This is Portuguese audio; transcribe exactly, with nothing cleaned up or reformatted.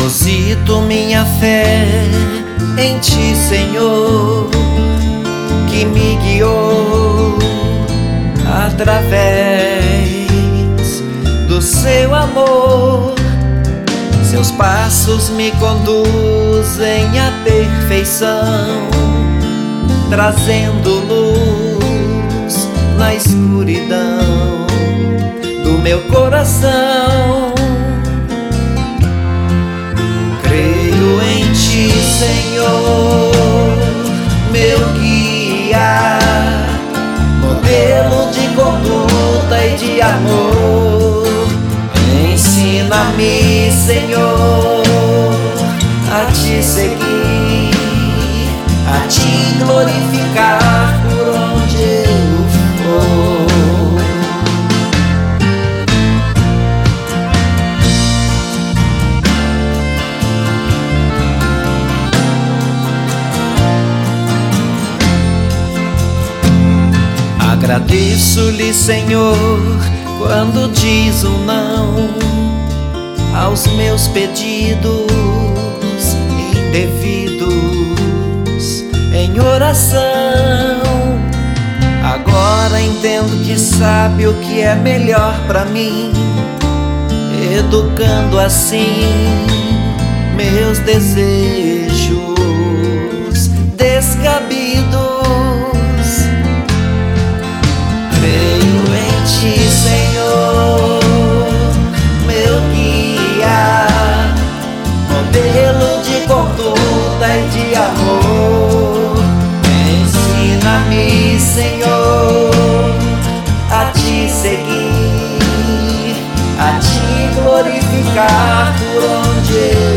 Deposito minha fé em Ti, Senhor, que me guiou através do Seu amor. Seus passos me conduzem à perfeição, trazendo luz na escuridão do meu coração. Creio em Ti, Senhor, meu guia, modelo de conduta e de amor. Ensina-me, Senhor, a Te seguir, a Te glorificar por onde eu for. Agradeço-lhe, Senhor, quando diz um não aos meus pedidos indevidos em oração. Agora entendo que sabe o que é melhor pra mim, educando assim meus desejos descabidos. Creio em Ti, Senhor, meu guia, modelo de conduta e de amor. Ensina-me, Senhor, a Te seguir, a Te glorificar por onde